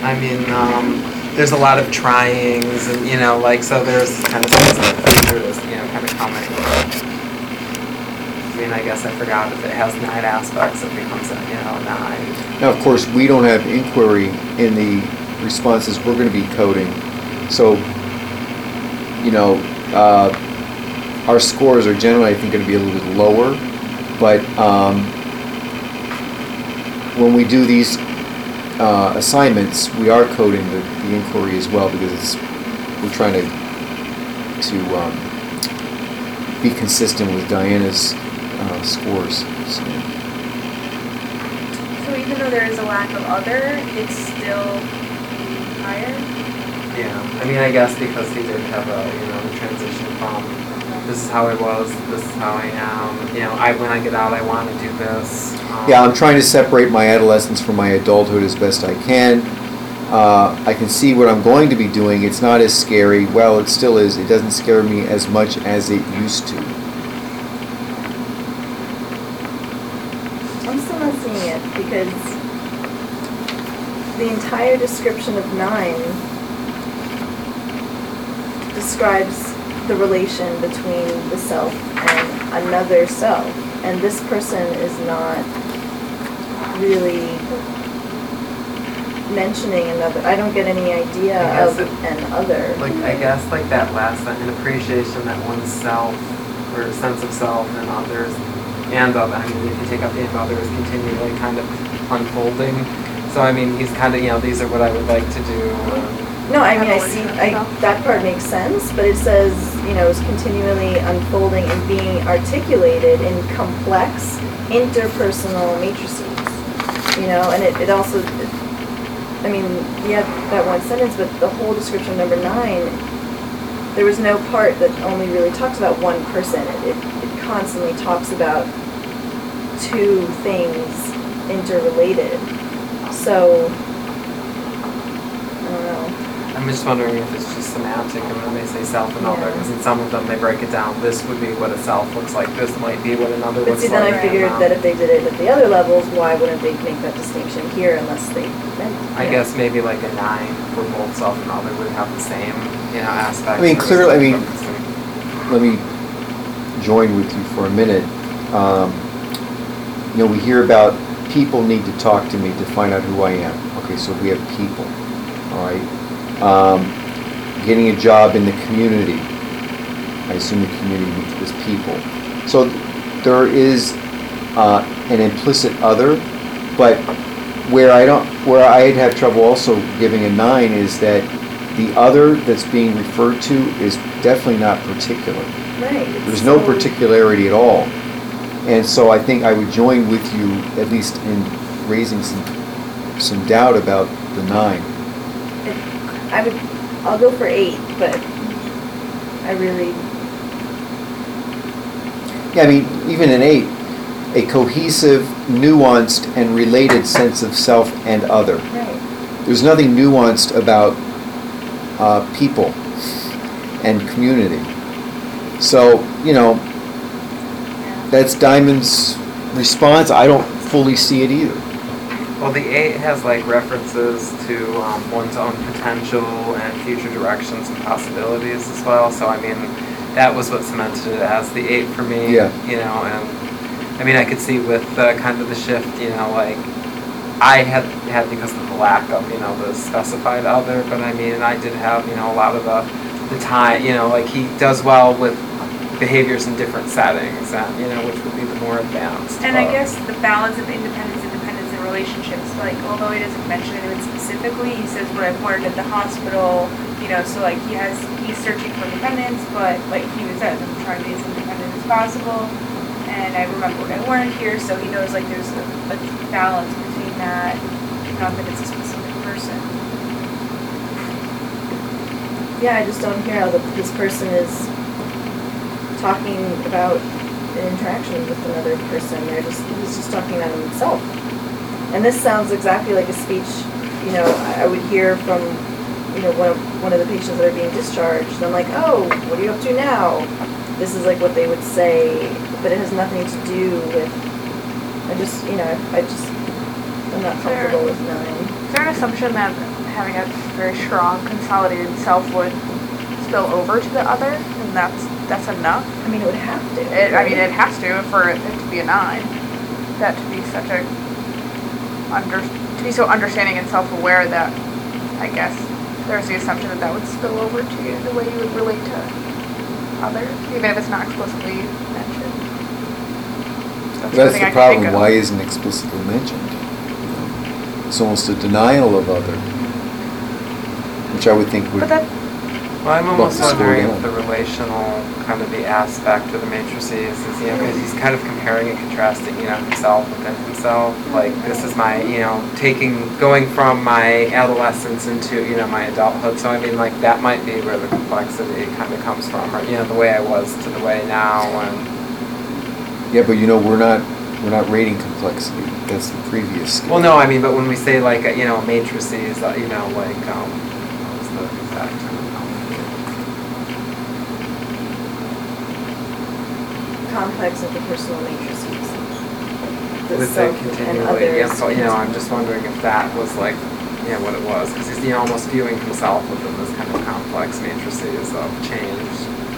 I mean, there's a lot of tryings, and like so. There's kind of things that kind of coming. I mean, I guess I forgot if it has 9 aspects, it becomes a 9. Now, of course, we don't have inquiry in the responses we're going to be coding, so our scores are generally, I think, going to be a little bit lower. But when we do these assignments, we are coding the inquiry as well, because we're trying to be consistent with Diana's scores. So even though there is a lack of other, it's still higher? Yeah, I mean, I guess because he did have a the transition from this is how I was, this is how I am. When I get out, I want to do this. Yeah, I'm trying to separate my adolescence from my adulthood as best I can. I can see what I'm going to be doing. It's not as scary. Well, it still is. It doesn't scare me as much as it used to. I'm still not seeing it, because the entire description of 9 describes the relation between the self and another self, and this person is not really mentioning another. I don't get any idea of an other. I guess that last an appreciation that oneself, or a sense of self and others, and other. I mean, if you take out the and others, continually kind of unfolding. So I mean, he's kind of these are what I would like to do. No, I mean, I see, that part makes sense, but it says, is continually unfolding and being articulated in complex interpersonal matrices, and it also, I mean, you have that one sentence, but the whole description of number 9, there was no part that only really talks about one person. It constantly talks about 2 things interrelated. So, I don't know. I'm just wondering if it's just semantic, and when they say self and other, because in some of them they break it down. This would be what a self looks like. This might be what another looks like. But see, then I figured that if they did it at the other levels, why wouldn't they make that distinction here unless they meant to? I guess maybe like a 9 for both self and other would have the same, aspect. I mean, clearly, let me join with you for a minute. We hear about people need to talk to me to find out who I am. Okay, so we have people, all right? Getting a job in the community. I assume the community is people. So there is an implicit other, but where I'd have trouble also giving a 9 is that the other that's being referred to is definitely not particular. Right. There's no particularity at all. And so I think I would join with you, at least in raising some doubt about the 9. I'll go for 8, but I really... Yeah, I mean, even an 8, a cohesive, nuanced, and related sense of self and other. Right. There's nothing nuanced about people and community. So, that's Diamond's response. I don't fully see it either. Well, the 8 has references to one's own potential and future directions and possibilities as well. So I mean, that was what cemented it as the 8 for me. Yeah. And I mean, I could see with kind of the shift. I had because of the lack of the specified other, but I mean, I did have a lot of the time. He does well with behaviors in different settings, and which would be the more advanced. And I guess the balance of independence and relationships, although he doesn't mention it specifically, he says what I've learned at the hospital, so he's searching for independence, but he was says, I'm trying to be as independent as possible, and I remember what I learned here, so he knows there's a balance between that, not that it's a specific person. Yeah, I just don't hear how this person is talking about an interaction with another person. He's just talking about himself. And this sounds exactly like a speech, I would hear from, one of the patients that are being discharged. And I'm like, oh, what are you up to now? This is what they would say, but it has nothing to do with, I'm not comfortable with 9. Is there an assumption that having a very strong consolidated self would spill over to the other, and that's enough. I mean, it would have to. I mean, it has to for it to be a 9. That to be such a to be so understanding and self-aware that I guess there's the assumption that that would spill over to you the way you would relate to others, even if it's not explicitly mentioned. That's one the thing I can problem, think of. why isn't it explicitly mentioned? It's almost a denial of other, which I would think would, But that Well, I'm almost Well, wondering slow if down. the relational kind of the aspect of the matrices is, you know, because he's kind of comparing and contrasting, you know, himself within himself. Like, this is my, you know, going from my adolescence into, you know, my adulthood. So, I mean, like, that might be where the complexity kind of comes from, or, you know, the way I was to the way now, and, yeah, but you know, we're not rating complexity, that's the previous scale. well, no, I mean, but when we say, like, you know, matrices, you know, like, what was the exact term? Complex interpersonal matrices. The With the self and continually, yeah, others. so, you know, I'm just wondering if that was like, you know, what it was, because he's, you know, almost viewing himself within this kind of complex matrices of change.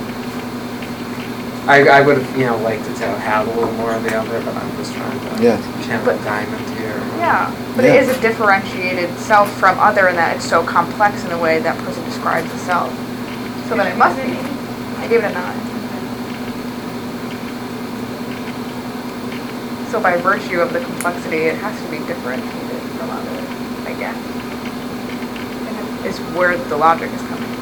I would have, you know, liked to have had a little more of the other, but I'm just trying to Yeah. channel But- Diamond here. Yeah, but Yeah. it is a differentiated self from other in that it's so complex in the way that person describes the self. So then it must be. I gave it a 9. So by virtue of the complexity, it has to be differentiated from others, I guess. And is where the logic is coming.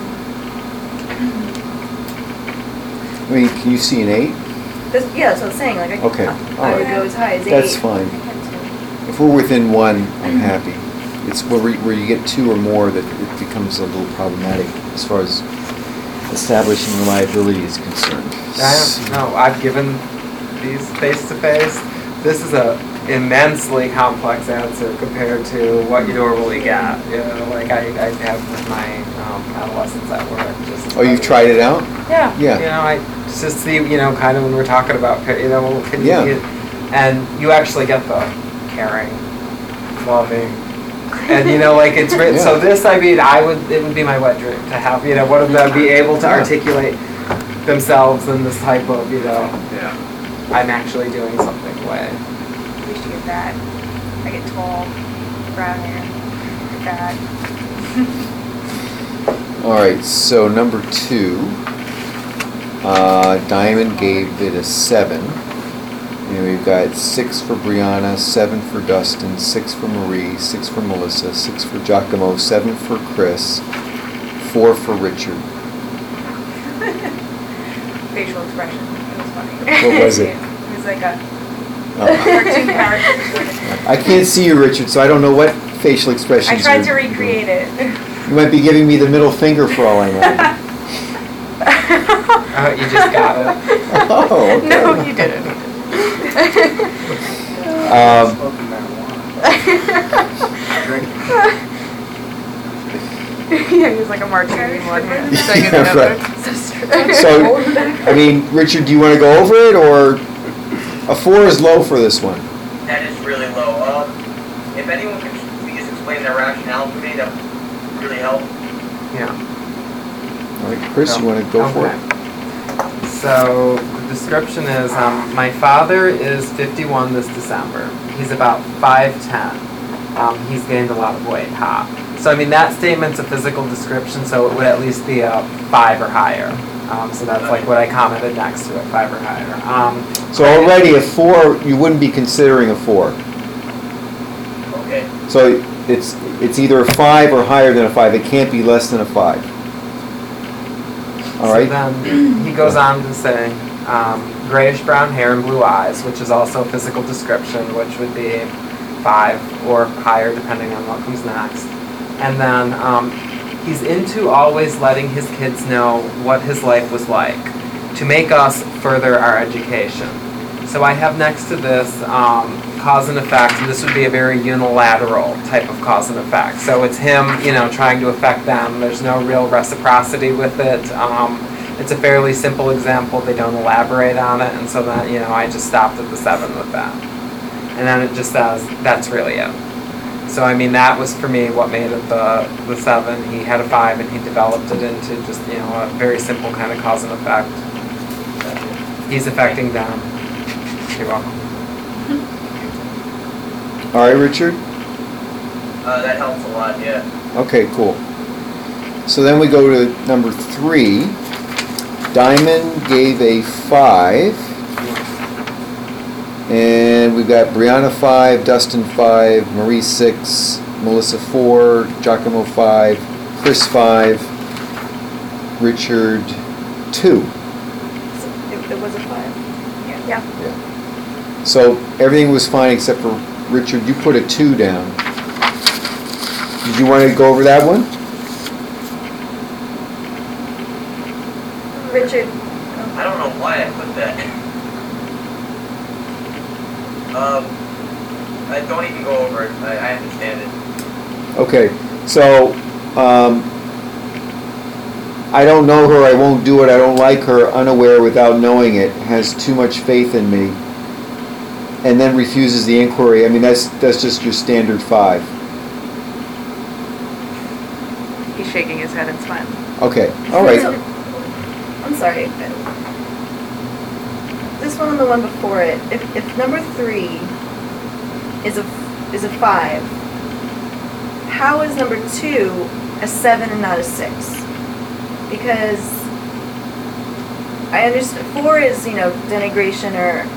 I mean, can you see an 8? Yeah, that's what I'm saying, like, Okay, I all would right. go as high as 8. That's fine. If we're within 1, I'm happy. It's where you get 2 or more that it becomes a little problematic as far as establishing reliability is concerned. I don't know, I've given these face to face. This is a immensely complex answer compared to what you normally get. You know, like I have with my adolescents at work. Just Oh, you've tried it out? Yeah. Yeah. You know, I just see, you know, kind of when we're talking about, you know, can you Yeah. get, and you actually get the caring, loving, and you know, like it's written. So Yeah. this, I mean, it would be my wet dream to have, you know, one of them be able to Yeah. articulate themselves in this type of, you know, Yeah. I'm actually doing something way. We should get that. I get tall, brown hair, bad. All right, so number 2, Diamond gave it a 7. And we've got 6 for Brianna, 7 for Dustin, 6 for Marie, 6 for Melissa, 6 for Giacomo, 7 for Chris, 4 for Richard. Facial expression. It was funny. What was it? It was like a Oh. cartoon character. I can't see you, Richard, so I don't know what facial expressions I tried to you're- recreate it. You might be giving me the middle finger for all I know. You just got it. Oh, okay. No, you didn't. Smoking Yeah, he was like a martini in one hand. So you Yeah, know, right. So, I mean, Richard, do you want to go over it, or a 4 is low for this one? That is really low. If anyone could please explain their rationale to me, that would really help. Yeah. All right, Chris, you want to go for it? Okay. So the description is, my father is 51 this December. He's about 5'10". He's gained a lot of weight, So I mean, that statement's a physical description, so it would at least be a 5 or higher. So that's like what I commented next to it, 5 or higher. So already a 4, you wouldn't be considering a 4. Okay. So it's either a 5 or higher than a 5. It can't be less than a 5. All right? So then he goes on to say, grayish brown hair and blue eyes, which is also a physical description, which would be 5 or higher depending on what comes next. And then he's into always letting his kids know what his life was like to make us further our education. So I have next to this cause and effect, and this would be a very unilateral type of cause and effect. So it's him, you know, trying to affect them. There's no real reciprocity with it. It's a fairly simple example. They don't elaborate on it, and so then, you know, I just stopped at the 7 with that. And then it just says, that's really it. So I mean, that was for me what made it the 7. He had a 5 and he developed it into just, you know, a very simple kind of cause and effect. He's affecting them. You're welcome. All right, Richard? That helps a lot, yeah. Okay, cool. So then we go to number 3. Diamond gave a 5. And we've got Brianna 5, Dustin 5, Marie 6, Melissa 4, Giacomo 5, Chris 5, Richard 2. It was a 5. Yeah. Yeah. So everything was fine except for Richard, you put a 2 down. Did you want to go over that one? Richard, I don't know why I put that. I don't even go over it. I understand it. Okay, so, I don't know her, I won't do it, I don't like her, unaware without knowing it, has too much faith in me, and then refuses the inquiry. I mean, that's just your standard 5. He's shaking his head and smiling. Okay, all right. I'm sorry. This one and the one before it, if number 3 is a 5, how is number 2 a 7 and not a 6? Because I understand 4 is, you know, denigration or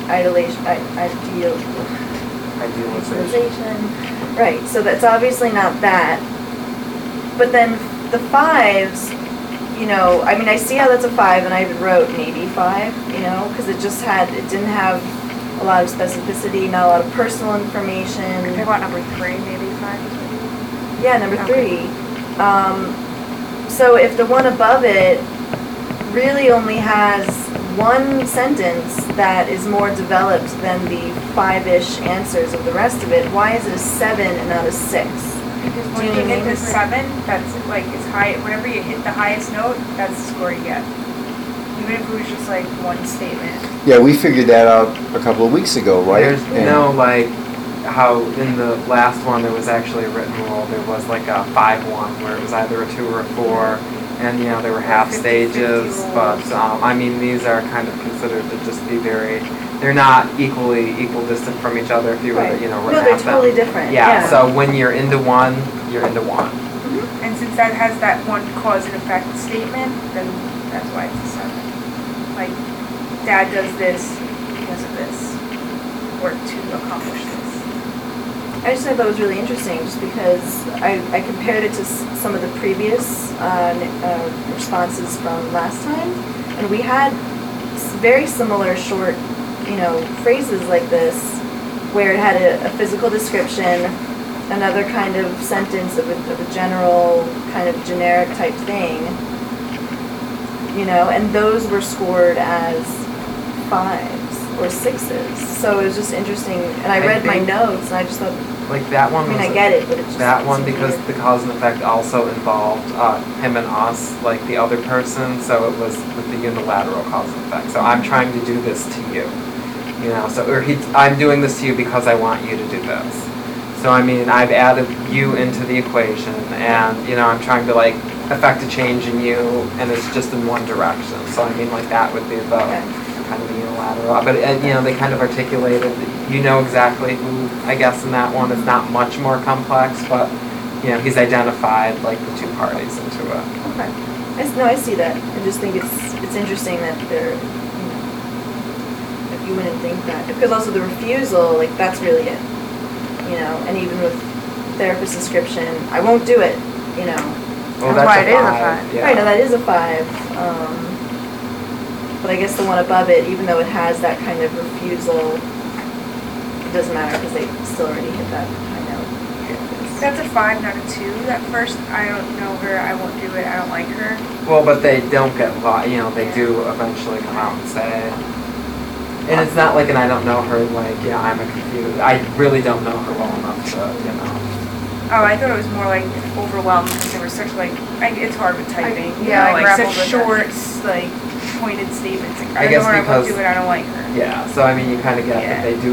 idealization. Right, so that's obviously not that. But then the 5s, you know, I mean, I see how that's a 5, and I even wrote maybe 5, you know, because it didn't have a lot of specificity, not a lot of personal information. I want number 3, maybe 5. Yeah, number Okay. 3. So if the one above it really only has one sentence that is more developed than the 5-ish answers of the rest of it, why is it a 7 and not a 6? Because Do when you you mean hit the it's- 7, that's like, it's high, whenever you hit the highest note, that's the score you get. Even if it was just like one statement. Yeah, we figured that out a couple of weeks ago, right? There's And- no, like, how in the last one there was actually a written rule. There was like a 5-1 where it was either a 2 or a 4. And, you know, there were half 50-50 stages, but, rules. I mean, these are kind of considered to just be they're not equal distant from each other if you were to, Right. you know, No, they're map them. totally different. Yeah, so when you're into one, you're into one. And since that has that one cause and effect statement, then that's why it's a 7. Like, Dad does this because of this, or to accomplish this. I just thought that was really interesting, just because I compared it to some of the previous responses from last time, and we had very similar short, you know, phrases like this, where it had a physical description, another kind of sentence of a general, kind of generic type thing, you know, and those were scored as 5s or 6s. So it was just interesting, and I I read my think- notes, and I just thought, Like that I one mean, was. I get it, but it just. That one seemed because weird. the cause and effect also involved him and us, like the other person, so it was with the unilateral cause and effect. So I'm trying to do this to you, you know, so, I'm doing this to you because I want you to do this. So I mean, I've added you into the equation and, you know, I'm trying to like affect a change in you and it's just in one direction. So I mean, like that would be the Okay. kind of the unilateral, but you know, they kind of articulated, you know exactly who, I guess in that one, it's not much more complex, but, you know, he's identified like the 2 parties into it. Okay. I see that. I just think it's interesting that they're, you know, that you wouldn't think that. Because also the refusal, like, that's really it. You know, and even with therapist description, I won't do it, you know. Well, That's why a it is a 5, 5. yeah. Right, now that is a 5. But I guess the one above it, even though it has that kind of refusal, it doesn't matter because they still already hit that high note. That's a 5, not a 2. That first, I don't know her, I won't do it, I don't like her. Well, but they don't get, you know, they do eventually come out and say, and it's not like, and I don't know her, like, yeah, I'm a computer, I really don't know her well enough to, you know. Oh, I thought it was more like overwhelmed because there were such like, it's hard with typing. You yeah, know, I like grappled such with short, like pointed statements. Like, I I guess know her, I won't because- do it, I don't like her. Yeah, so I mean, you kind of get that Yeah. they do